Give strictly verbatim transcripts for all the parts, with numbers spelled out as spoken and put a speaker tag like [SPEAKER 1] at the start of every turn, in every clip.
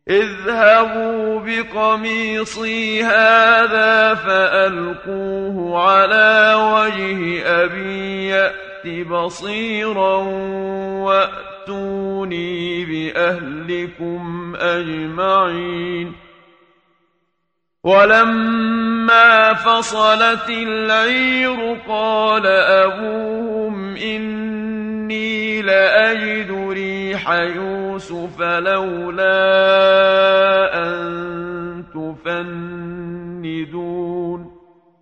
[SPEAKER 1] اذهبوا بقميصي هذا فألقوه على وجه أبي يأت بصيرا وأتوني بأهلكم أجمعين. ولما فصلت العير قال أبوهم إني لأجد ريح يوسف لولا أن تفندون.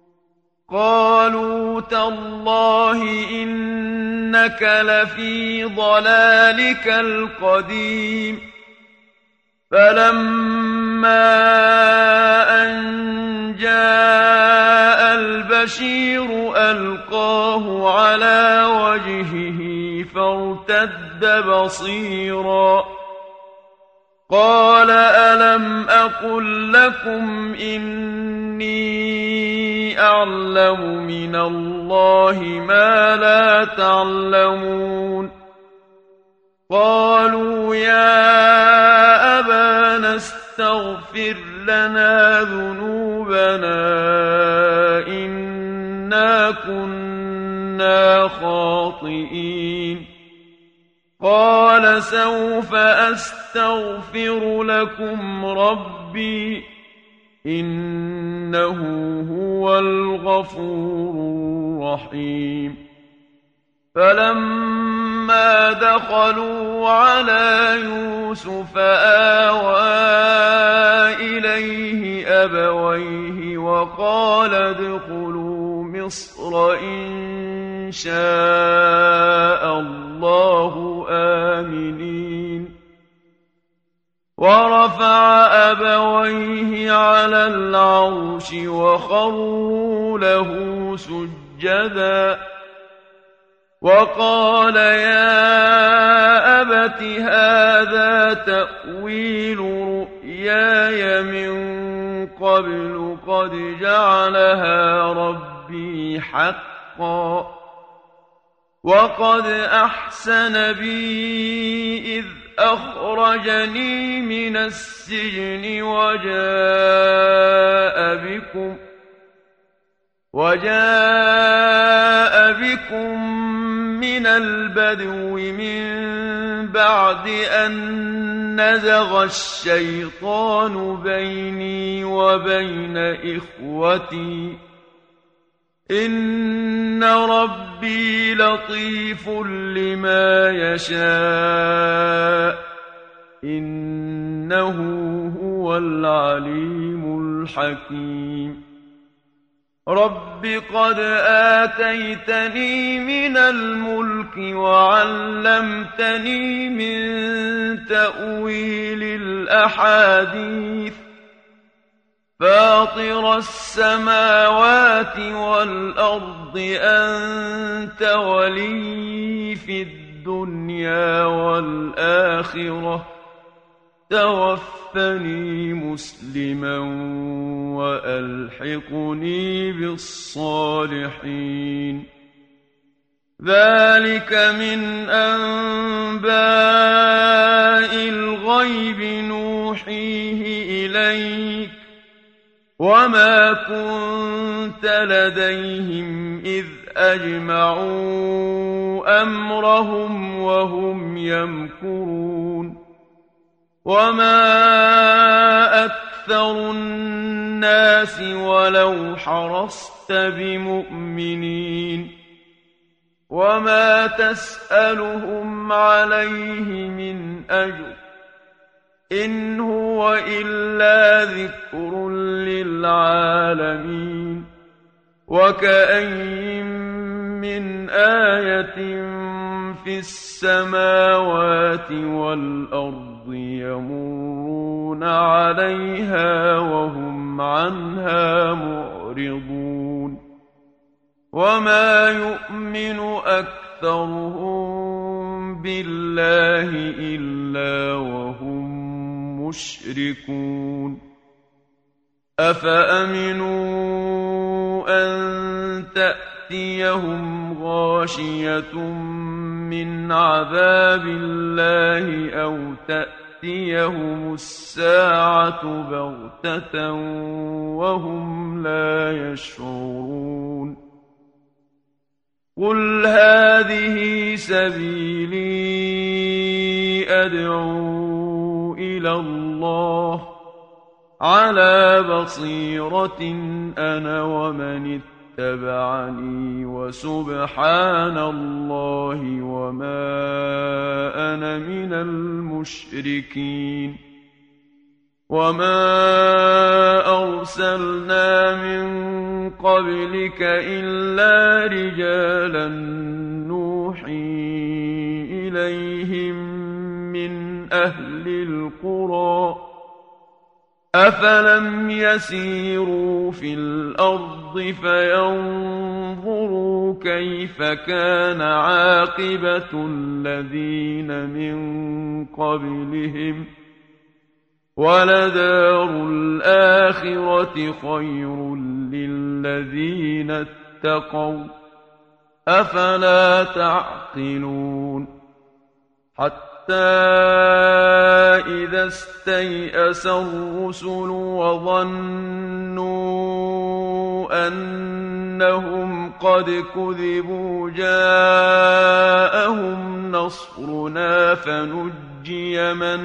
[SPEAKER 1] قالوا تالله إنك لفي ضلالك القديم. فلما أن جاء البشير ألقاه على وجهه فارتد بصيرا قال ألم أقل لكم إني أعلم من الله ما لا تعلمون. قالوا يا أبانا استغفر لنا ذنوبنا إنا كنا خاطئين. قال سوف أستغفر لكم ربي إنه هو الغفور الرحيم. فلما دخلوا على يوسف آوى إليه أبويه وقال ادخلوا مصر إن شاء الله آمنين. ورفع أبويه على العرش وخروا له سجدا وقال يا أبت هذا تأويل رؤياي من قبل قد جعلها ربي حقا وقد أحسن بي إذ أخرجني من السجن وجاء بكم وجاء بكم من البدو من بعد أن نزغ الشيطان بيني وبين إخوتي إن ربي لطيف لما يشاء إنه هو العليم الحكيم. رب قد آتيتني من الملك وعلمتني من تأويل الأحاديث فاطر السماوات والأرض أنت ولي في الدنيا والآخرة توفني مسلما وألحقني بالصالحين. ذلك من أنباء الغيب نوحيه إليك وما كنت لديهم إذ أجمعوا أمرهم وهم يمكرون. وما أكثر الناس ولو حرصت بمؤمنين وما تسألهم عليه من أجر إن هو إلا ذكر للعالمين. وكأين من آية في السماوات والأرض يمرون عليها وهم عنها معرضون. وما يؤمن أكثرهم بالله إلا وهم مشركون. أفأمنوا أن تأتيهم غاشية من عذاب الله أو تأتي تأتيهم الساعة بغتة وهم لا يشعرون قل هذه سبيلي أدعو إلى الله على بصيرة أنا ومن اتبعني وسبحان الله وما أنا من المشركين وما أرسلنا من قبلك إلا رجالا نوحي إليهم من أهل القرى أفلم يسيروا في الأرض فينظروا كيف كان عاقبة الذين من قبلهم ولدار الآخرة خير للذين اتقوا أفلا تعقلون حتى إذا استيأس الرسل وظنوا أنهم قد كذبوا جاءهم نصرنا فنجي من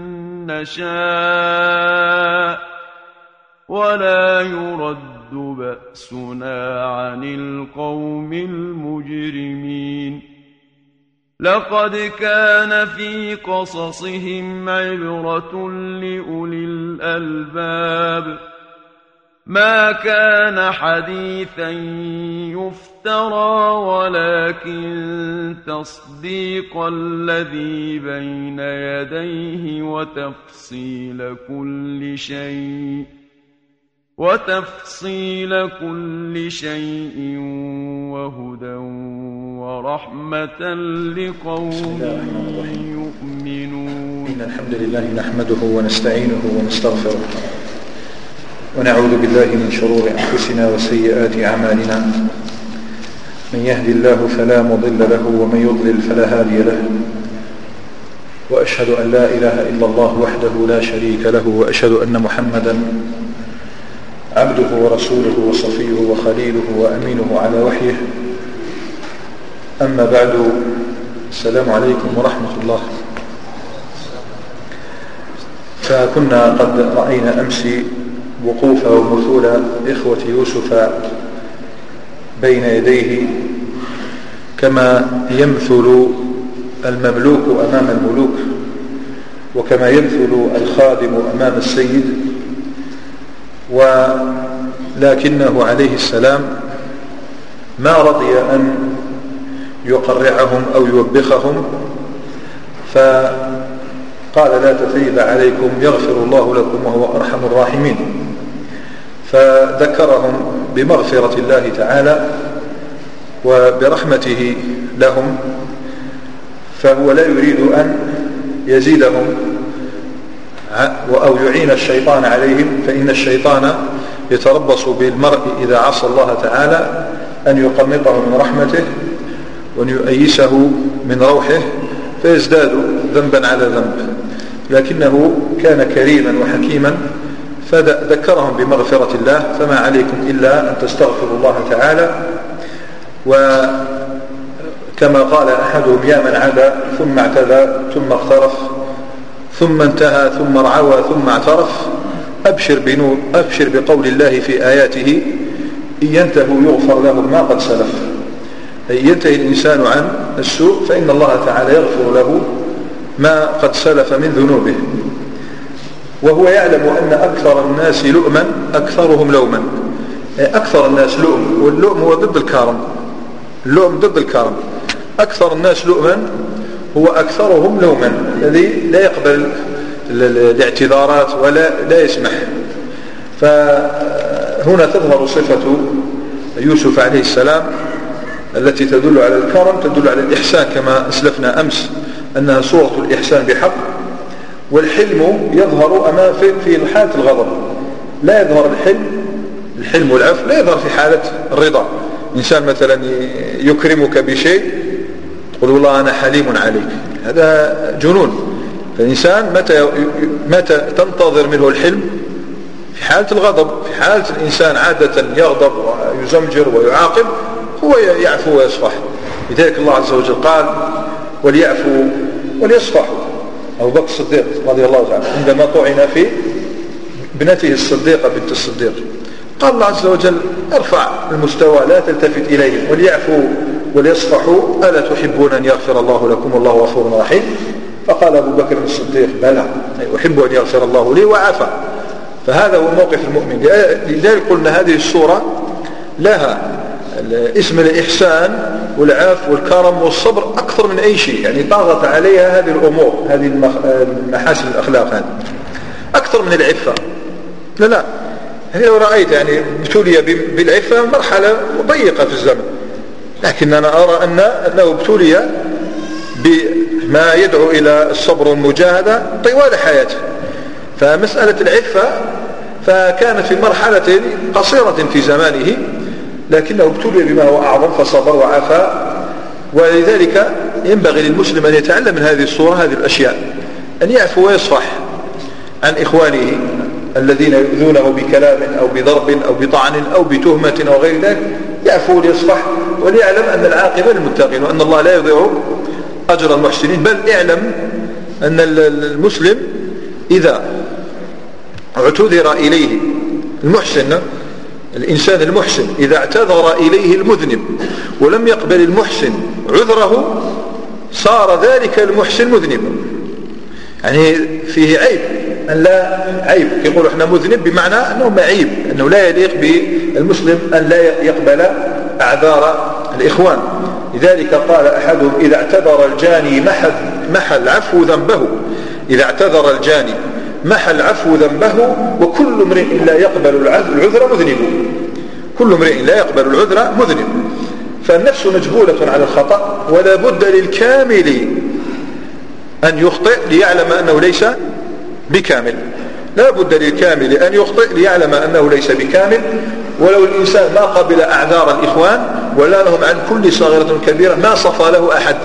[SPEAKER 1] نشاء ولا يرد بأسنا عن القوم المجرمين لقد كان في قصصهم عبرة لأولي الألباب ما كان حديثا يفترى ولكن تصديق الذي بين يديه وتفصيل كل شيء وتفصيل كل شيء وهدى ورحمة لقوم يؤمنون.
[SPEAKER 2] إن الحمد لله نحمده ونستعينه ونستغفره ونعوذ بالله من شرور أنفسنا وسيئات أعمالنا من يهدي الله فلا مضل له ومن يضلل فلا هادي له وأشهد أن لا إله إلا الله وحده لا شريك له وأشهد أن محمدا عبده ورسوله وصفيه وخليله وأمينه على وحيه. أما بعد، السلام عليكم ورحمة الله. فكنا قد رأينا أمس وقوف ومثول إخوة يوسف بين يديه كما يمثل المملوك أمام الملوك وكما يمثل الخادم أمام السيد، ولكنه عليه السلام ما رضي أن يقرعهم أو يوبخهم، فقال لا تثريب عليكم يغفر الله لكم وهو أرحم الراحمين، فذكرهم بمغفرة الله تعالى وبرحمته لهم، فهو لا يريد أن يزيدهم أو يعين الشيطان عليهم، فإن الشيطان يتربص بالمرء إذا عصى الله تعالى أن يقنطه من رحمته وأن يؤيسه من روحه فيزداد ذنبا على ذنب، لكنه كان كريما وحكيما فذكرهم بمغفرة الله، فما عليكم إلا أن تستغفروا الله تعالى. وكما قال أحدهم يا من عدا ثم اعتذى ثم اغترف ثم انتهى ثم رعوى ثم اعترف، أبشر بنور أبشر بقول الله في آياته إن ينتهوا يغفر لهم ما قد سلف، أي ينتهي الإنسان عن السوء فإن الله تعالى يغفر له ما قد سلف من ذنوبه. وهو يعلم أن أكثر الناس لؤما أكثرهم لوما، أكثر الناس لؤم، واللؤم هو ضد الكرم، اللؤم ضد الكرم. أكثر الناس لؤما هو أكثرهم لوما، الذي لا يقبل الاعتذارات ولا لا يسمح. فهنا تظهر صفة يوسف عليه السلام التي تدل على الكرم، تدل على الإحسان كما أسلفنا أمس أنها صورة الإحسان بحق. والحلم يظهر أمام في حالة الغضب، لا يظهر الحلم الحلم والعفو لا يظهر في حالة الرضا. إنسان مثلا يكرمك بشيء تقول والله أنا حليم عليك، هذا جنون. فالإنسان متى, متى تنتظر منه الحلم؟ في حالة الغضب. في حالة الإنسان عادة يغضب ويزمجر ويعاقب هو يعفو ويصفح. لذلك الله عز وجل قال وليعفوا وليصفحوا. أبو بكر الصديق رضي الله عنه عندما طعن في ابنته الصديقة بنت الصديق قال الله عز وجل ارفع المستوى لا تلتفت إليهم وليعفوا وليصفحوا ألا تحبون أن يغفر الله لكم والله غفور رحيم؟ فقال أبو بكر الصديق بلى أحب أن يغفر الله لي وعفى. فهذا هو موقف المؤمن. لذلك قلنا هذه السورة لها اسم الإحسان والعفو والكرم والصبر أكثر من أي شيء، يعني طاغت عليها هذه الأمور، هذه المحاسن الأخلاق هذه أكثر من العفة. لا لا يعني لو رأيت يعني ابتلي بالعفة مرحلة ضيقة في الزمن، لكن أنا أرى أن أنه ابتلي بما يدعو إلى الصبر والمجاهدة طوال حياته. فمسألة العفة فكانت في مرحلة قصيرة في زمانه، لكنه ابتلي بما هو أعظم فصبر وعفى. ولذلك ينبغي للمسلم أن يتعلم من هذه الصورة هذه الأشياء، أن يعفو ويصفح عن إخوانه الذين يؤذونه بكلام أو بضرب أو بطعن أو بتهمة أو غير ذلك، يعفو ويصفح وليعلم أن العاقبة للمتقين وأن الله لا يضيع أجر المحسنين. بل اعلم أن المسلم إذا اعتذر إليه المحسن، الإنسان المحسن إذا اعتذر إليه المذنب ولم يقبل المحسن عذره صار ذلك المحسن مذنبا، يعني فيه عيب. أن لا عيب يقول احنا مذنب بمعنى أنه معيب، أنه لا يليق بالمسلم أن لا يقبل أعذار الإخوان. لذلك قال أحدهم إذا اعتذر الجاني محل, محل عفو ذنبه، إذا اعتذر الجاني محل عفو ذنبه وكل امرئ لا يقبل العذر مذنب، كل امرئ لا يقبل العذر مذنب. فالنفس مجبولة على الخطأ ولا بد للكامل أن يخطئ ليعلم أنه ليس بكامل، لا بد للكامل أن يخطئ ليعلم أنه ليس بكامل. ولو الإنسان ما قبل أعذار الإخوان ولا لهم عن كل صغيرة كبيرة ما صفى له أحد،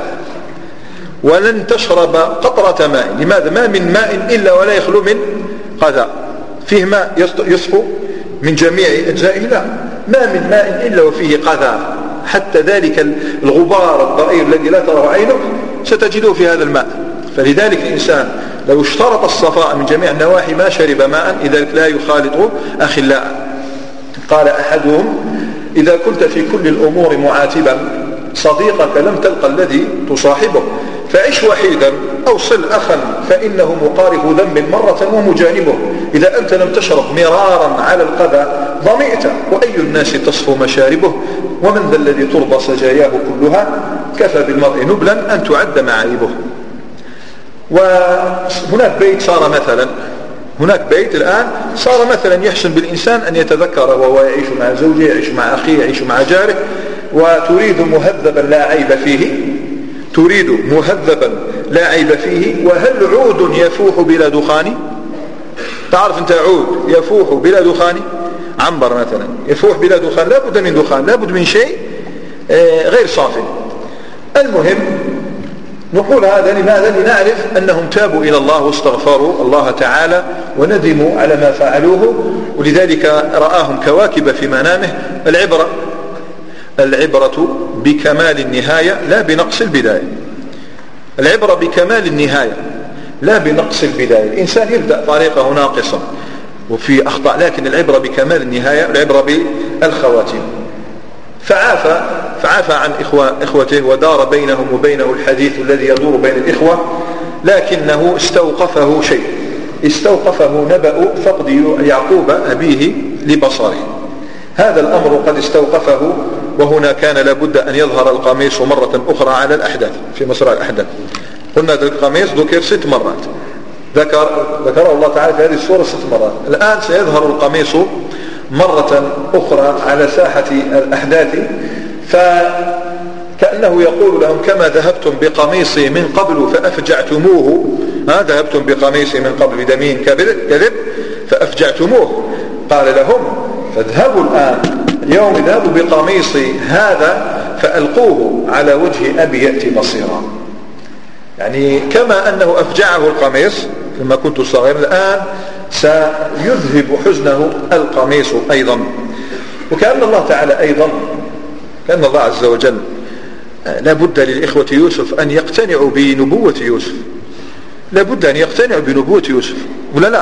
[SPEAKER 2] ولن تشرب قطرة ماء. لماذا؟ ما من ماء إلا ولا يخلو من قذى، فيه ماء يصفو من جميع أجزائه؟ لا، ما من ماء إلا وفيه قذى، حتى ذلك الغبار الضئيل الذي لا تراه عينك ستجده في هذا الماء. فلذلك الإنسان لو اشترط الصفاء من جميع النواحي ما شرب ماء، إذا لا يخالط أخلاء. قال أحدهم إذا كنت في كل الأمور معاتبا صديقك لم تلقى الذي تصاحبه، فعش وحيدا أو صل أخا فإنه مقارف ذنب مرة ومجانبه. إذا أنت لم تشرب مرارا على القذى ظمئت، وأي الناس تصفو مشاربه، ومن ذا الذي ترضى سجاياه كلها، كفى بالمرء نبلا أن تعد معايبه. وهناك بيت صار مثلا، هناك بيت الآن صار مثلا يحسن بالإنسان أن يتذكر وهو يعيش مع زوجه، يعيش مع أخيه، يعيش مع جاره، وتريد مهذبا لا عيب فيه، تريد مهذبا لا عيب فيه. وهل عود يفوح بلا دخان؟ تعرف أنت عود يفوح بلا دخان؟ عنبر مثلا يفوح بلا دخان، لا بد من دخان، لا بد من شيء غير صافي. المهم نقول هذا لماذا؟ لنعرف أنهم تابوا إلى الله واستغفروا الله تعالى وندموا على ما فعلوه، ولذلك رآهم كواكب في منامه. العبرة العبرة بكمال النهاية لا بنقص البداية، العبرة بكمال النهاية لا بنقص البداية. الإنسان يبدأ طريقه ناقصا وفي أخطاء، لكن العبرة بكمال النهاية، العبرة بالخواتيم. فعافى فعافى عن إخوة إخوته ودار بينهم وبينه الحديث الذي يدور بين الإخوة، لكنه استوقفه شيء، استوقفه نبأ فقد يعقوب أبيه لبصره. هذا الأمر قد استوقفه، وهنا كان لابد أن يظهر القميص مرة أخرى على الأحداث في مسرى الأحداث. قلنا القميص ذكر ست مرات، ذكر ذكره الله تعالى في هذه السورة ست مرات. الآن سيظهر القميص مرة أخرى على ساحة الأحداث، فكأنه يقول لهم كما ذهبتم بقميصي من قبل فأفجعتموه، ها ذهبتم بقميصي من قبل بدمين كذب فأفجعتموه، قال لهم فاذهبوا الآن اليوم اذهبوا بقميصي هذا فألقوه على وجه أبي يأتي بصيرا. يعني كما أنه أفجعه القميص لما كنت صغيرا الآن سيذهب حزنه القميص أيضا. وكأن الله تعالى أيضا كأن الله عز وجل لا بد للإخوة يوسف أن يقتنعوا بنبوة يوسف، لا بد أن يقتنعوا بنبوة يوسف ولا لا؟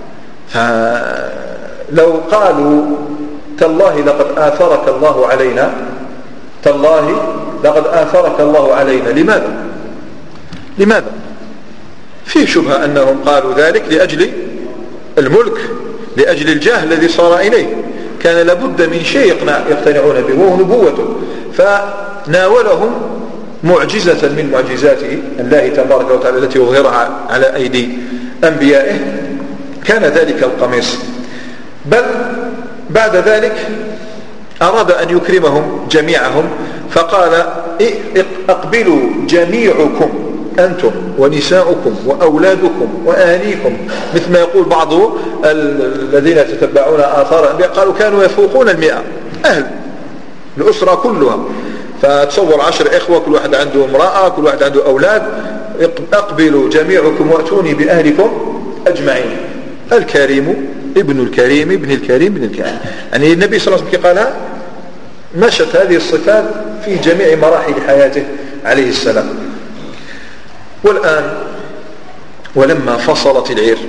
[SPEAKER 2] فلو قالوا تالله لقد آثرك الله علينا، تالله لقد آثرك الله علينا، لماذا؟ لماذا؟ فيه شبهة أنهم قالوا ذلك لأجل الملك، لأجل الجاه الذي صار إليه، كان لابد من شيء يقتنعون به وهو نبوته، فناولهم معجزة من معجزاته الله تبارك وتعالى التي يظهرها على أيدي أنبيائه، كان ذلك القميص. بل بعد ذلك أراد أن يكرمهم جميعهم فقال اقبلوا جميعكم أنتم ونساؤكم وأولادكم وأهليكم، مثل ما يقول بعض الذين يتتبعون آثار الأنبياء قالوا كانوا يفوقون المئة أهل الأسرة كلها، فتصور عشر إخوة كل واحد عنده امرأة كل واحد عنده أولاد، اقبلوا جميعكم وأتوني بأهلكم أجمعين، الكريم ابن الكريم ابن الكريم ابن الكريم. يعني النبي صلى الله عليه وسلم قال مشت هذه الصفات في جميع مراحل حياته عليه السلام. والآن ولما فصلت العير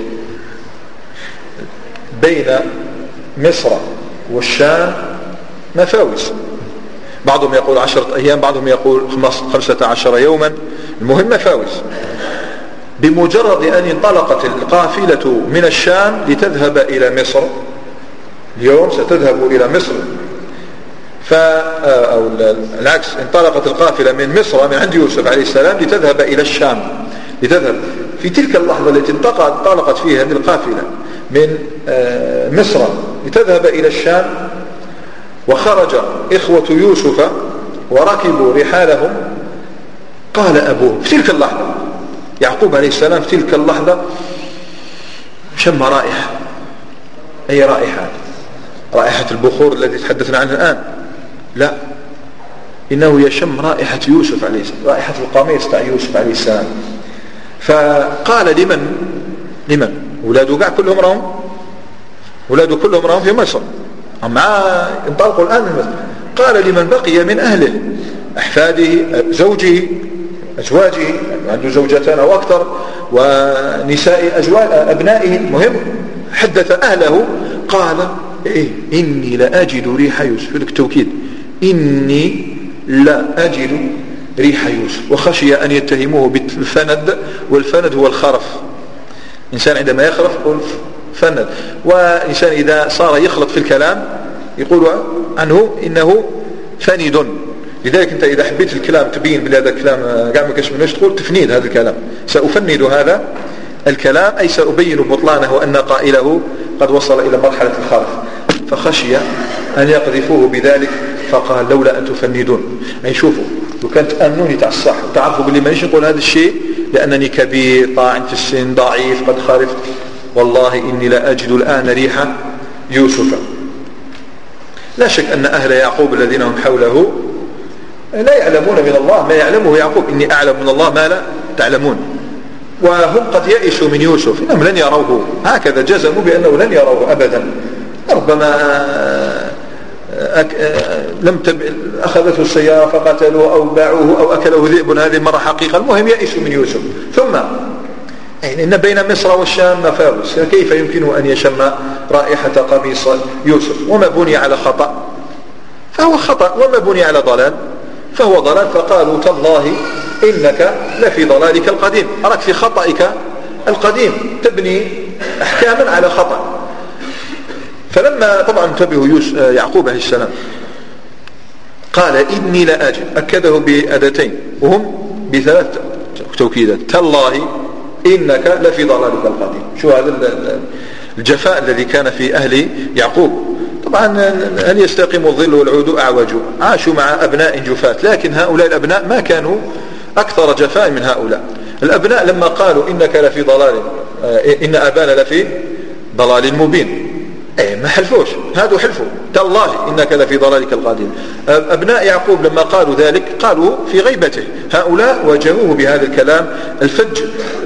[SPEAKER 2] بين مصر والشام مفاوز، بعضهم يقول عشرة أيام بعضهم يقول خمسة عشر يوما، المهم مفاوز. بمجرد أن انطلقت القافلة من الشام لتذهب إلى مصر، اليوم ستذهب إلى مصر، ف أو العكس، انطلقت القافلة من مصر من عند يوسف عليه السلام لتذهب إلى الشام، لتذهب في تلك اللحظة التي انطلقت فيها هذه القافلة من مصر لتذهب إلى الشام، وخرج إخوة يوسف وركبوا رحالهم، قال أبوه في تلك اللحظة يعقوب عليه السلام في تلك اللحظة شم رائحة، أي رائحة؟ رائحة البخور الذي تحدثنا عنه الآن؟ لا، إنه يشم رائحة يوسف عليه السلام، رائحة القميص تاع يوسف عليه السلام. فقال لمن لمن أولاده قاع كلهم راهم أولاده كلهم راهم في مصر، مع انطلقوا الآن من مصر. قال لمن بقي من أهله أحفاده زوجه أزواجه، عنده زوجتان أو أكثر، ونساء أبنائه، المهم حدث أهله قال إيه إني لأجد ريح يوسف، لك توكيد إني لا أجد ريح يوسف، وخشي أن يتهموه بالفند، والفند هو الخرف، إنسان عندما يخرف يقول فند، وإنسان إذا صار يخلط في الكلام يقول عنه إنه فند. لذلك أنت إذا حبيت الكلام تبين بهذا الكلام قاعد ما كاش منوش تقول تفنيد هذا الكلام، سأفند هذا الكلام أي سأبين بطلانه وأن قائله قد وصل إلى مرحلة الخرف. فخشي أن يقذفوه بذلك فقال لولا أن تفندون. يعني شوفوا لو كانت تأمنوني تاع الصح وتعرفوا باللي مانيش نقول هذا الشيء لأنني كبير طاعن في السن ضعيف قد خرفت، والله إني لا أجد الآن ريح يوسف. لا شك أن أهل يعقوب الذين هم حوله لا يعلمون من الله ما يعلمه يعقوب، إني أعلم من الله ما لا تعلمون، وهم قد يئسوا من يوسف، إنهم لن يروه، هكذا جزموا بأنه لن يروه أبدا. ربما أك... لم تب... أخذته السيارة فقتلوه أو باعوه أو أكله ذئب، هذه مرة حقيقة. المهم يئسوا من يوسف. ثم يعني إن بين مصر والشام مفاوز، كيف يمكنه أن يشم رائحة قميص يوسف؟ وما بني على خطأ فهو خطأ، وما بني على ضلال فهو ضلال. فقالوا تالله إنك لفي ضلالك القديم، أراك في خطأك القديم تبني أحكاما على خطأ. فلما طبعا انتبهوا يعقوب عليه السلام قال إني لا أجد، أكده بأدتين وهم بثلاث توكيدات، تالله إنك لفي ضلالك القديم. شو هذا الجفاء الذي كان في أهل يعقوب. طبعا هل يستقيم الظل والعود أعوج، عاشوا مع أبناء جفات، لكن هؤلاء الأبناء ما كانوا أكثر جفاء من هؤلاء الأبناء. لما قالوا إنك لفي ضلال، إن أبانا لفي ضلال مبين، اي ما حلفوش، هادو حلفوا تالله إنك لفي ضلالك القديم. أبناء يعقوب لما قالوا ذلك قالوا في غيبته، هؤلاء واجهوه بهذا الكلام الفج.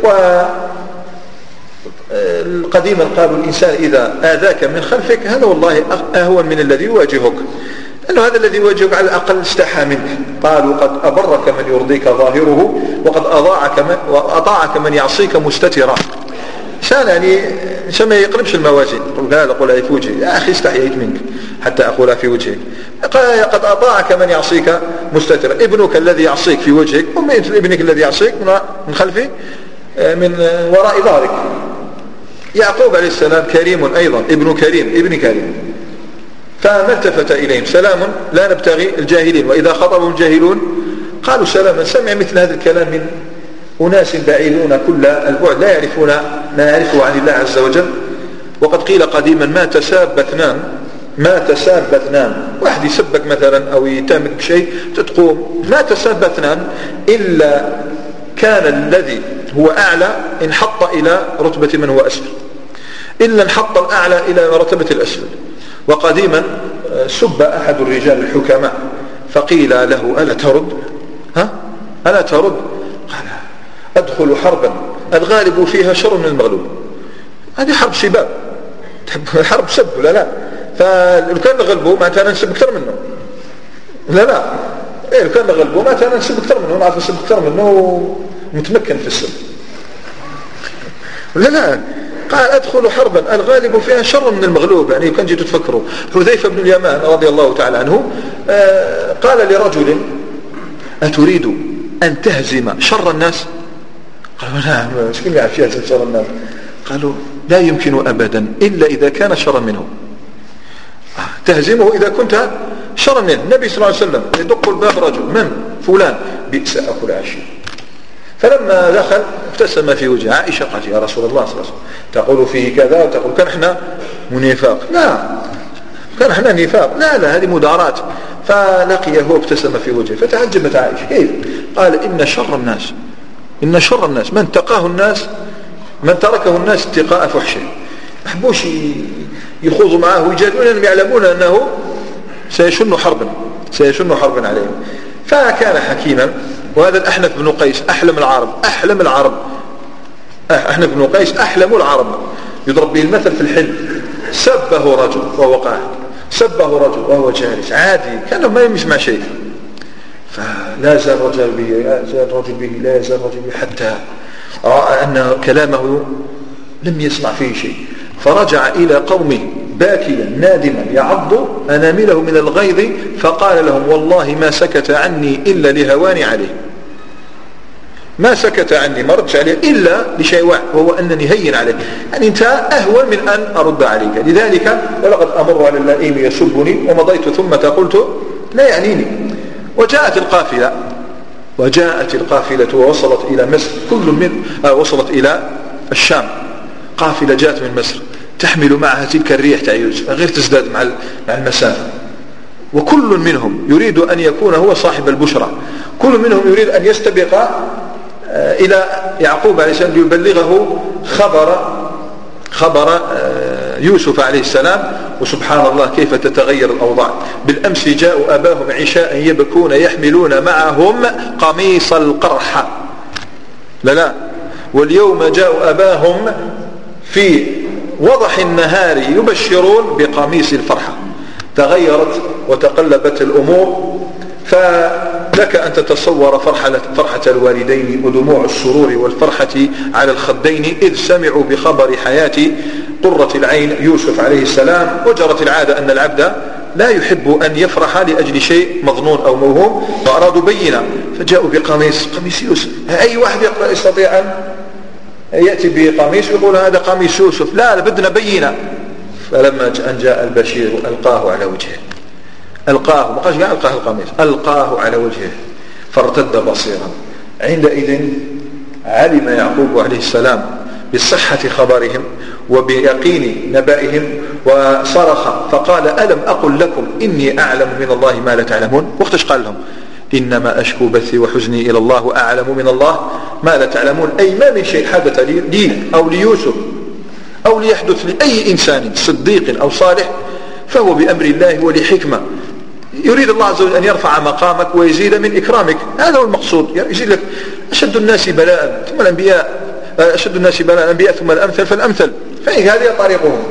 [SPEAKER 2] وقديما قالوا الإنسان إذا آذاك من خلفك هذا والله أهون من الذي يواجهك، أنه هذا الذي يواجهك على الأقل استحى منك. قالوا قد أبرك من يرضيك ظاهره وقد أضاعك من وأطاعك من يعصيك مستترا. إنسان يعني إنسان ما يقلبش الموازين، قل هذا قولها في وجهي، يا أخي استحييت منك حتى أقولها في وجهك. قد أطاعك من يعصيك مستترا، ابنك الذي يعصيك في وجهك ومثل ابنك الذي يعصيك من خلفه من وراء ظهرك. يعقوب عليه السلام كريم أيضا، ابن كريم ابن كريم، فما التفت إليهم سلام لا نبتغي الجاهلين، وإذا خطبهم الجاهلون قالوا سلاما. سمع مثل هذا الكلام من أناس بعيدون كل البعد لا يعرفون ما يعرفه عن الله عز وجل. وقد قيل قديما ما تساب اثنان ما تساب اثنان، واحد يسبك مثلا أو يتامك بشيء تتقوم، ما تساب اثنان إلا كان الذي هو أعلى انحط إلى رتبة من هو أسفل، إلا انحط الأعلى إلى مرتبة الأسفل. وقديما سب أحد الرجال الحكماء فقيل له ألا ترد ها ألا ترد قال أدخل حربا الغالب فيها شر من المغلوب. هذه حرب سباب، حرب سب لا لا، فلو كان نغلبه معناتها نسب أكثر منه لا لا إيه، لو كان نغلبه معناتها نسب أكثر منه، نعرف نسب أكثر منه متمكن في السب لا لا. قال أدخل حربا الغالب فيها شر من المغلوب. يعني كان جيتوا تفكروا حذيفة بن اليمان رضي الله تعالى عنه آه قال لرجل أتريد أن تهزم شر الناس؟ قالوا نعم، شكل يعرف يهزم شر الناس؟ قالوا لا يمكن أبدا إلا إذا كان شرا منه، تهزمه إذا كنت شرا منه. النبي صلى الله عليه وسلم يدق الباب رجل من فلان بئس أكل عشير، فلما دخل ابتسم في وجه عائشة قالت يا رسول الله صلى الله عليه وسلم تقول فيه كذا وتقول كان احنا منافق، لا كان احنا نفاق، لا لا هذه مدارات. فلقيه هو ابتسم في وجهه فتعجبت عائشة كيف؟ قال إن شر الناس إن شر الناس من تقاه الناس من تركه الناس اتقاء فحشه. يحبوش يخوضوا معه ويجادلون لأنهم يعلمون أنه سيشن حربا سيشن حربا عليهم. فكان حكيما. وهذا الأحنف بن قيس أحلم العرب أحلم العرب أحنف بن قيس أحلم العرب، يضرب به المثل في الحلم. سبه رجل وهو قاعد، سبه رجل وهو جالس عادي كانه ما يسمع شيء، فلا زال الرجل به لا زال الرجل به لا يزال الرجل به حتى رأى أن كلامه لم يسمع فيه شيء، فرجع إلى قومه باكيا نادما يعض أنامله من الغيظ، فقال لهم والله ما سكت عني إلا لهواني عليه، ما سكت عني ما ردش عليه إلا لشيء واحد وهو أنني هين عليه، يعني أنت أهون من أن أرد عليك. لذلك ولقد أمر على اللئيم يسبني ومضيت ثم قلت لا يعنيني. وجاءت القافلة وجاءت القافلة ووصلت إلى مصر، كل من آه وصلت إلى الشام، قافلة جاءت من مصر تحمل معها تلك الريح تاع يوسف غير تزداد مع مع المسافة، وكل منهم يريد أن يكون هو صاحب البشرى، كل منهم يريد أن يستبق إلى يعقوب عليه السلام ليبلغه خبر خبر يوسف عليه السلام. وسبحان الله كيف تتغير الأوضاع. بالأمس جاءوا أباهم عشاء يبكون يحملون معهم قميص القرح، لا لا، واليوم جاءوا أباهم في وضح النهار يبشرون بقميص الفرحة. تغيرت وتقلبت الأمور، فلك أن تتصور فرحة, فرحة الوالدين ودموع السرور والفرحة على الخدين إذ سمعوا بخبر حياة قرة العين يوسف عليه السلام. وجرت العادة أن العبد لا يحب أن يفرح لأجل شيء مظنون أو موهوم، فأرادوا بينة فجاءوا بقميص قميص يوسف. أي واحد يستطيع أن يأتي بقميص ويقول هذا قميص يوسف، لا بدنا بينة. فلما أن جاء البشير ألقاه على وجهه، ألقاه ما قالش ألقاه القميص، ألقاه على وجهه فارتد بصيرا. عندئذ علم يعقوب عليه السلام بصحة خبرهم وبيقين نبائهم وصرخ فقال ألم أقل لكم إني أعلم من الله ما لا تعلمون. وقتش قال لهم إنما أشكو بثي وحزني إلى الله وأعلم من الله ما لا تعلمون، أي ما من شيء حدث لي أو ليوسف أو ليحدث لأي إنسان صديق أو صالح فهو بأمر الله ولحكمة. يريد الله عز وجل أن يرفع مقامك ويزيد من إكرامك، هذا هو المقصود. يزيد لك أشد الناس بلاء ثم الأنبياء، أشد الناس بلاء الأنبياء ثم الأمثل فالأمثل، فهذه طريقهم.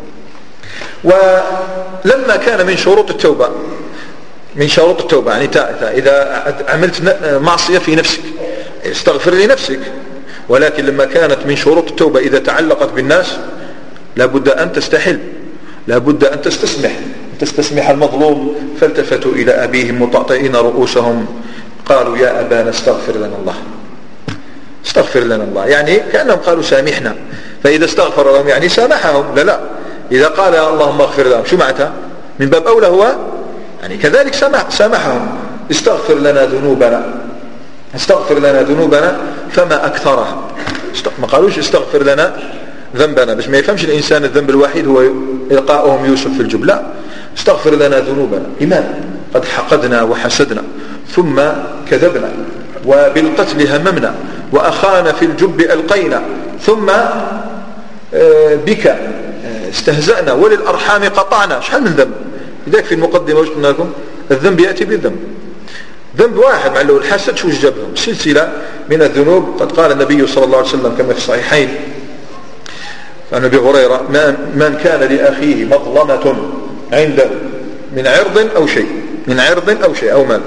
[SPEAKER 2] ولما كان من شروط التوبة من شروط التوبة يعني إذا عملت معصية في نفسك استغفر لنفسك، ولكن لما كانت من شروط التوبة إذا تعلقت بالناس لابد أن تستحل، لابد أن تستسمح تستسمح المظلوم. فالتفتوا إلى أبيهم مطأطئين رؤوسهم قالوا يا أبانا استغفر لنا الله استغفر لنا الله، يعني كأنهم قالوا سامحنا. فإذا استغفر لهم يعني سامحهم، لا لا إذا قال يا اللهم اغفر لهم شو معناتها؟ من باب أولى هو يعني كذلك سامح سامحهم. استغفر لنا ذنوبنا استغفر لنا ذنوبنا فما أكثرها، ما قالوش استغفر لنا ذنبنا، بس ما يفهمش الإنسان الذنب الوحيد هو إلقاؤهم يوسف في الجب، لا استغفر لنا ذنوبنا. لماذا؟ قد حقدنا وحسدنا ثم كذبنا وبالقتل هممنا وأخانا في الجب ألقينا ثم بك استهزأنا وللأرحام قطعنا. شحال من ذنب؟ لذلك في المقدمة وش قلنا لكم؟ الذنب يأتي بالذنب، ذنب واحد مع له الحسد شو جابهم؟ سلسلة من الذنوب. قد قال النبي صلى الله عليه وسلم كما في الصحيحين عن أبي هريرة من كان لأخيه مظلمة عنده من عرض أو شيء من عرض أو شيء أو مال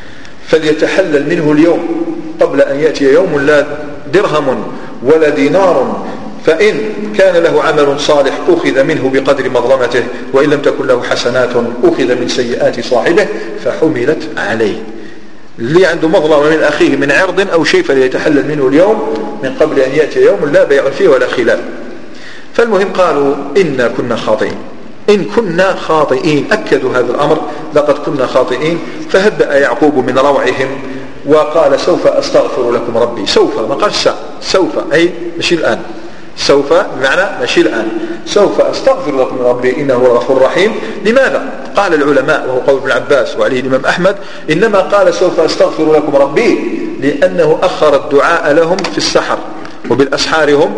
[SPEAKER 2] فليتحلل منه اليوم قبل أن يأتي يوم لا درهم ولا دينار، فإن كان له عمل صالح أخذ منه بقدر مظلمته، وإن لم تكن له حسنات أخذ من سيئات صاحبه فحملت عليه. اللي عنده مظلمة من أخيه من عرض أو شيء فليتحلل منه اليوم من قبل أن يأتي يوم لا بيع فيه ولا خلال. فالمهم قالوا إنا كنا خاطئين إن كنا خاطئين أكدوا هذا الأمر لقد كنا خاطئين. فهدأ يعقوب من روعهم وقال سوف أستغفر لكم ربي. سوف ما قال سا سوف أي مشي الآن، سوف بمعنى مشي الآن، سوف أستغفر لكم ربي إنه هو الغفور الرحيم. لماذا؟ قال العلماء وهو قول ابن عباس وعليه الإمام أحمد إنما قال سوف أستغفر لكم ربي لأنه أخر الدعاء لهم في السحر وبالأسحار هم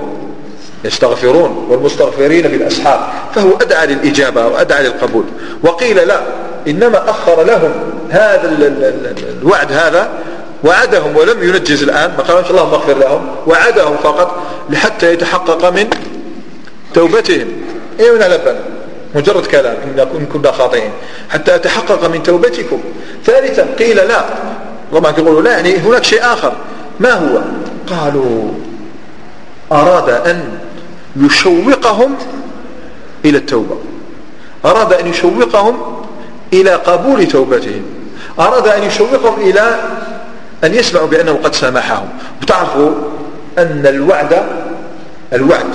[SPEAKER 2] يستغفرون والمستغفرين بالأسحار، فهو أدعى للإجابة وأدعى للقبول. وقيل لا إنما أخر لهم هذا الوعد، هذا وعدهم ولم ينجز الآن، ما قالوا إن شاء الله مغفر لهم، وعدهم فقط لحتى يتحقق من توبتهم. إيه من لبن مجرد كلام إن كنا خاطئين حتى يتحقق من توبتكم. ثالثا قيل لا، طبعا يقولوا لا يعني هناك شيء آخر. ما هو؟ قالوا أراد أن يشوقهم إلى التوبة، أراد أن يشوقهم إلى قبول توبتهم، أراد أن يشوقهم إلى أن يسمعوا بأنه قد سامحهم. وتعرفوا أن الوعد الوعد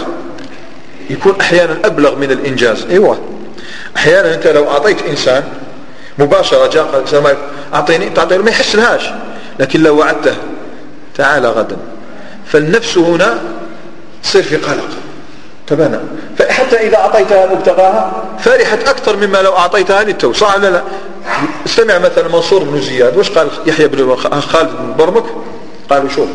[SPEAKER 2] يكون أحيانا أبلغ من الإنجاز. أيوة أحيانا أنت لو أعطيت إنسان مباشرة جاء قال أعطيني تعطيه ما يحس لهاش، لكن لو وعدته تعال غدا فالنفس هنا تصير في قلق تبانا، فحتى إذا أعطيتها مبتغاها فرحت أكثر مما لو أعطيتها للتو. صح ولا لا؟ استمع مثلا منصور بن زياد وش قال يحيى بن خالد بن برمك؟ قالوا شوف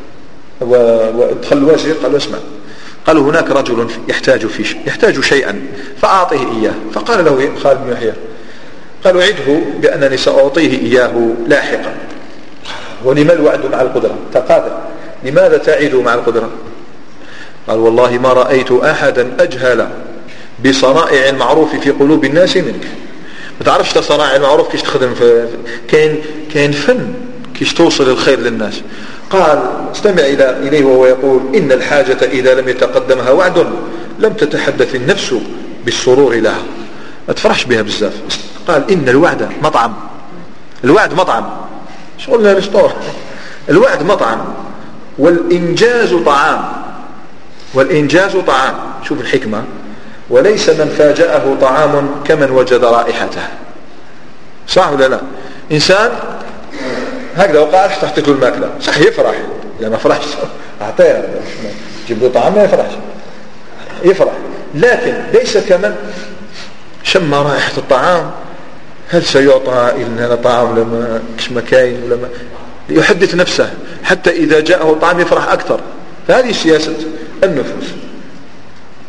[SPEAKER 2] ودخل الوزير قالوا اسمع، قالوا هناك رجل يحتاج في شيء يحتاج شيئا فأعطيه إياه. فقال له خالد بن يحيى قالوا عده بأنني سأعطيه إياه لاحقا. ولما الوعد مع القدرة؟ تقادر. لماذا تعد مع القدرة؟ قال والله ما رأيت أحدا أجهل بصنائع المعروف في قلوب الناس منك. ما تعرفش صنائع المعروف كيش تخدم في كاين كاين فن كيش توصل الخير للناس. قال استمع إلى إليه وهو يقول إن الحاجة إذا لم يتقدمها وعد لم تتحدث النفس بالسرور لها، ما تفرحش بها بزاف. قال إن الوعد مطعم، الوعد مطعم شغلنا ريستور، الوعد مطعم والإنجاز طعام، والإنجاز طعام. شوف الحكمة، وليس من فاجأه طعام كمن وجد رائحته. صح ولا لا؟ إنسان هكذا وقعش تحت له الماكلة صح يفرح، إذا ما فرحش أعطيه جيب له طعام ما يفرحش يفرح، لكن ليس كمن شم رائحة الطعام هل سيعطى إلنا طعام لما كش مكاين ولا ما يحدث نفسه حتى إذا جاءه طعام يفرح أكثر. فهذه سياسة النفوس.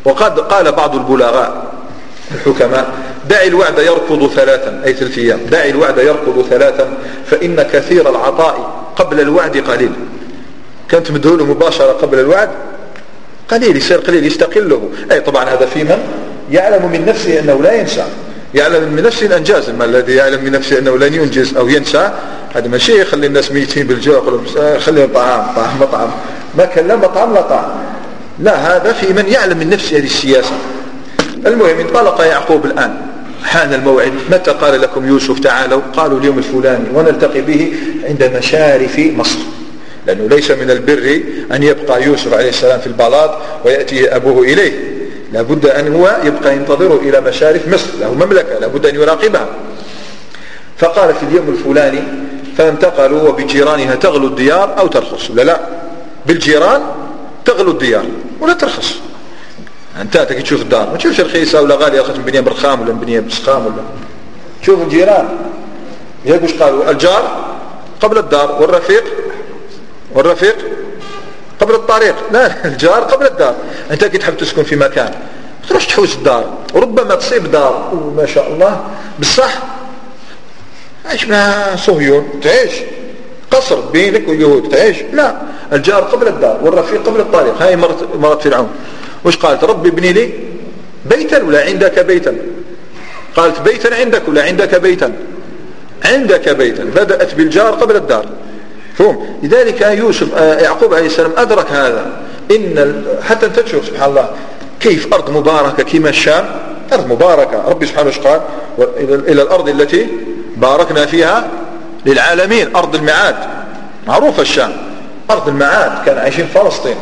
[SPEAKER 2] وقد قال بعض البلغاء الحكماء دع الوعد يركض ثلاثا، أي ثلاث أيام، دع الوعد يركض ثلاثا فإن كثير العطاء قبل الوعد قليل. كانت مدهوله مباشرة قبل الوعد قليل، يصير قليل يستقله. أي طبعا هذا في من يعلم من نفسه أنه لا ينسى، يعلم من نفسه الأنجاز. ما الذي يعلم من نفسه أنه لن ينجز أو ينسى، هذا ماشي يخلي الناس ميتين بالجوع خليهم طعام طعام مطعم، ما كان لا مطعم لا طعام، لا، هذا في من يعلم من نفسه هذه السياسة. المهم انطلق يعقوب الآن، حان الموعد. متى قال لكم يوسف تعالوا؟ قالوا اليوم الفلاني، ونلتقي به عند مشارف مصر، لأنه ليس من البر أن يبقى يوسف عليه السلام في البلاط ويأتي أبوه إليه، لابد أن هو يبقى ينتظره إلى مشارف مصر، له مملكة لابد أن يراقبها. فقال في اليوم الفلاني، فانتقلوا وبجيرانها تغلو الديار أو ترخص، ولا لا؟ بالجيران تغلو الديار ولا ترخص. أنت تكي تشوف الدار ما تشوفش رخيصة ولا غالية، أخذت مبنية برخام ولا مبنية بسخام، ولا تشوف الجيران. يقولش قالوا الجار قبل الدار والرفيق والرفيق قبل الطريق، لا، الجار قبل الدار. أنت كي تحب تسكن في مكان تروح تحوس الدار، وربما تصيب دار ما شاء الله بالصح عيش مع صهيون تعيش قصر بينك واليهود تعيش، لا، الجار قبل الدار والرفيق قبل الطريق. هاي مرت مرت فرعون وش قالت؟ ربي ابني لي بيتا ولا عندك بيتا؟ قالت بيتا عندك ولا عندك بيتا؟ عندك بيتا. بدأت بالجار قبل الدار. فهم؟ لذلك يوسف يعقوب عليه السلام أدرك هذا. إن حتى أنت تشوف سبحان الله كيف أرض مباركة كما الشام، أرض مباركة، ربي سبحانه وتعالى قال إلى الأرض التي باركنا فيها للعالمين، أرض المعاد معروفة الشام، أرض المعاد، كان عايشين فلسطين.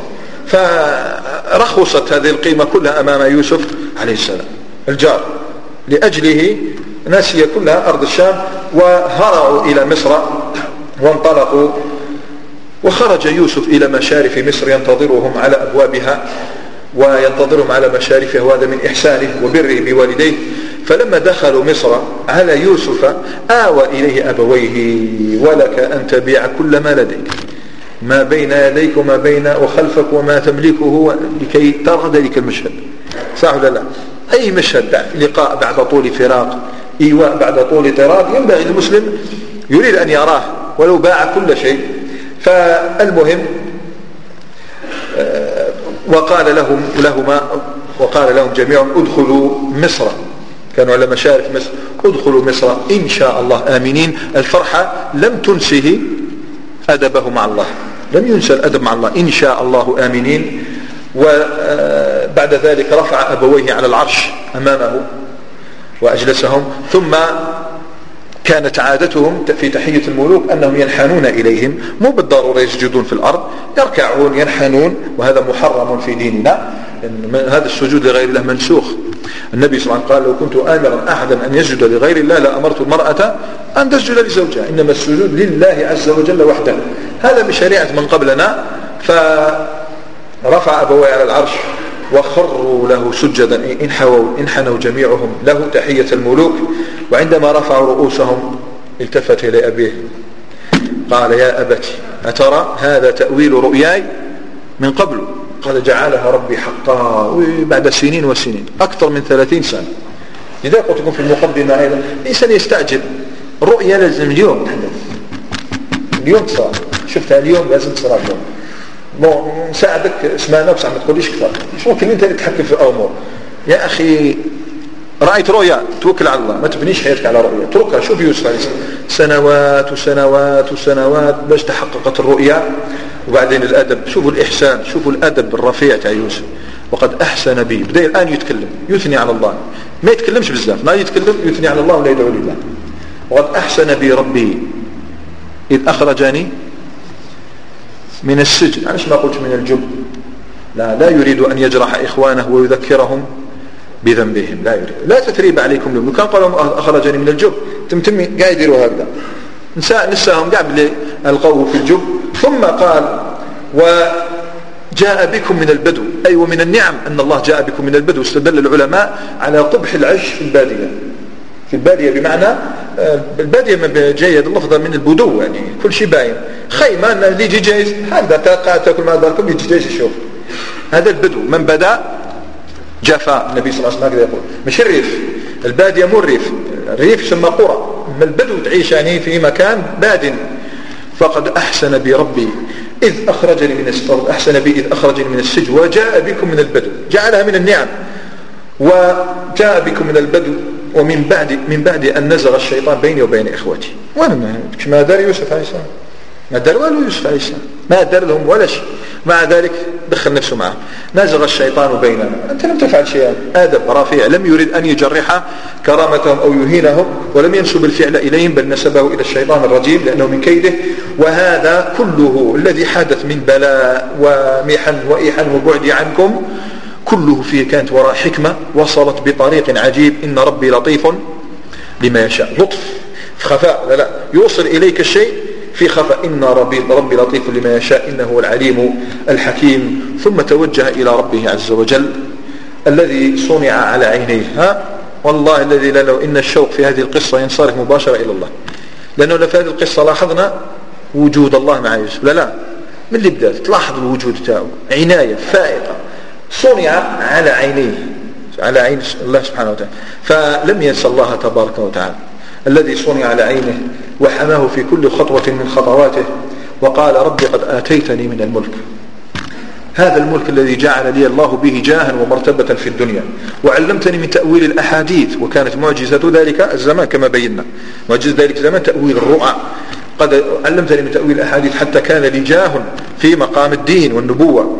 [SPEAKER 2] فرخصت هذه القيمة كلها أمام يوسف عليه السلام الجار، لأجله نسي كلها أرض الشام وهرعوا إلى مصر وانطلقوا. وخرج يوسف إلى مشارف مصر ينتظرهم على أبوابها وينتظرهم على مشارفها، وهذا من إحسانه وبره بوالديه. فلما دخلوا مصر على يوسف آوى إليه أبويه ولك أن تبيع كل ما لديك، ما بين يديك وما بين وخلفك وما تملكه، لكي ترى ذلك المشهد. صح ولا لا؟ أي مشهد، لقاء بعد طول فراق، إيواء بعد طول طراد، ينبغي المسلم يريد أن يراه ولو باع كل شيء. فالمهم وقال لهم لهما وقال لهم جميعا ادخلوا مصر، كانوا على مشارف مصر، ادخلوا مصر إن شاء الله آمنين. الفرحة لم تنسه أدبه مع الله، لم ينسى الأدب مع الله، إن شاء الله آمنين. وبعد ذلك رفع أبويه على العرش أمامه وأجلسهم. ثم كانت عادتهم في تحية الملوك أنهم ينحنون إليهم، مو بالضرورة يسجدون في الأرض، يركعون ينحنون، وهذا محرم في ديننا. هذا السجود لغير الله منسوخ. النبي صلى الله عليه وسلم قال لو كنت آمرا أحدا أن يسجد لغير الله لأمرت المرأة أن تسجد لزوجها، إنما السجود لله عز وجل وحده، هذا بشريعة من قبلنا. فرفع أبويه على العرش وخروا له سجدا، انحنوا, انحنوا جميعهم له تحية الملوك. وعندما رفعوا رؤوسهم التفت إلى أبيه قال يا أبتي أترى هذا تأويل رؤياي من قبل قد جعلها ربي حقا، بعد سنين وسنين، أكثر من ثلاثين سنة. لذلك قلت لكم في المقدمة أيضا الإنسان يستعجل، الرؤيا لازم اليوم تحدث، اليوم تصار، شفتها اليوم لازم تصار اليوم. مو نساعدك اسمعنا بس عم تقوليش كثر، مش ممكن انت اللي تتحكم في الامور. يا اخي رايت رؤيا توكل على الله، ما تبنيش حياتك على رؤيا، اتركها. شوف يوسف عليه السلام سنوات وسنوات وسنوات باش تحققت الرؤيا. وبعدين الادب، شوفوا الاحسان، شوفوا الادب الرفيع تاع يوسف. وقد احسن بي، بدا الان يتكلم يثني على الله، ما يتكلمش بزاف، ما يتكلم يثني على الله ولا يدعو لله. وقد احسن بي ربي اذ اخرجني من السجن. علاش ما قلت من الجب؟ لا لا يريد أن يجرح إخوانه ويذكرهم بذنبهم، لا يريد. لا تثريب عليكم اليوم. كان قالوا أخرجني من الجب تمتمي قاعد يديروا هكذا، نساء نساهم قاعد اللي ألقوه في الجب. ثم قال وجاء بكم من البدو، أي ومن النعم أن الله جاء بكم من البدو. استدل العلماء على قبح العيش في البادية، في البادية بمعنى البادية ما جاية اللفظة من البدو، يعني كل شيء باين، خيمة اللي يجي جايز هذا قاعد تاكل مع داركم يجي جايز يشوف، هذا البدو. من بدا جفا. النبي صلى الله عليه وسلم هكذا يقول، مش الريف، البادية مو الريف، الريف يسمى قرى، أما البدو تعيش يعني في مكان باد. فقد أحسن بي ربي إذ أخرجني من السجن، أحسن بي إذ أخرجني من السجن وجاء بكم من البدو، جعلها من النعم، وجاء بكم من البدو ومن بعد من بعد أن نزغ الشيطان بيني وبين إخوتي. وأنا ما دار يوسف عليه السلام، ما دار ولا يوسف عليه السلام، ما دار لهم ولا شيء، مع ذلك دخل نفسه معه. نزغ الشيطان بيننا، أنت لم تفعل شيئا. آدم رفيع لم يرد أن يجرح كرامتهم أو يهينهم، ولم ينسب الفعل إليهم، بل نسبه إلى الشيطان الرجيم لأنه من كيده. وهذا كله الذي حدث من بلاء ومحن وإيحن وبعد عنكم كله فيه كانت وراء حكمة وصلت بطريق عجيب. إن ربي لطيف لما يشاء، لطف في خفاء، لا لا يوصل إليك الشيء في خفاء. إن ربي, ربي لطيف لما يشاء إنه هو العليم الحكيم. ثم توجه إلى ربه عز وجل الذي صنع على عينيه. ها والله الذي لا لو إن الشوق في هذه القصة ينصرف مباشرة إلى الله، لأنه في هذه القصة لاحظنا وجود الله مع يوسف. لا لا من اللي بدأت تلاحظ الوجود تاعه، عناية فائقة، صنع على عينيه، على عين الله سبحانه وتعالى. فلم ينسى الله تبارك وتعالى الذي صنع على عينه وحماه في كل خطوة من خطواته. وقال ربي قد آتيتني من الملك، هذا الملك الذي جعل لي الله به جاها ومرتبة في الدنيا، وعلمتني من تأويل الأحاديث، وكانت معجزة ذلك الزمان كما بينا، معجزة ذلك الزمان تأويل الرؤى. قد علمتني من تأويل الأحاديث حتى كان لي جاه في مقام الدين والنبوة.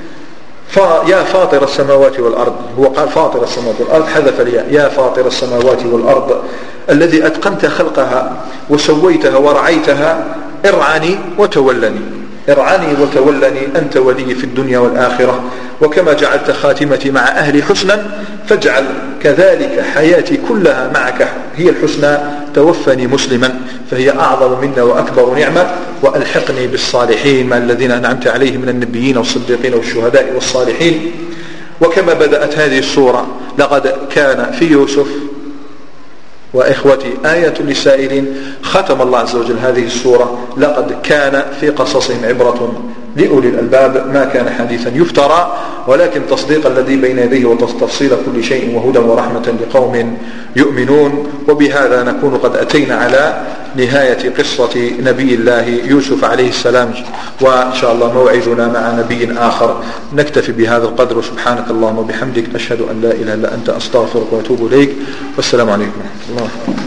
[SPEAKER 2] فيا فاطر السماوات والأرض، هو قال فاطر السماوات والأرض، حذف الياء، يا فاطر السماوات والأرض الذي أتقنت خلقها وسويتها ورعيتها، ارعني وتولني، ارعني وتولني أنت ولي في الدنيا والآخرة. وكما جعلت خاتمتي مع أهلي حسنا فاجعل كذلك حياتي كلها معك هي الحسنى. توفني مسلما فهي أعظم منا وأكبر نعمة، وألحقني بالصالحين مع الذين أنعمت عليهم من النبيين والصديقين والشهداء والصالحين. وكما بدأت هذه السورة لقد كان في يوسف وإخوتي آية للسائلين، ختم الله عز وجل هذه السورة لقد كان في قصصهم عبرة لأولي الألباب ما كان حديثا يفترى، ولكن تصديق الذي بين يديه وتفصيل كل شيء وهدى ورحمة لقوم يؤمنون. وبهذا نكون قد أتينا على نهاية قصة نبي الله يوسف عليه السلام، وإن شاء الله موعدنا مع نبي آخر. نكتفي بهذا القدر، وسبحانك اللهم وبحمدك أشهد أن لا إله إلا أنت أستغفرك وأتوب إليك، والسلام عليكم ورحمة الله.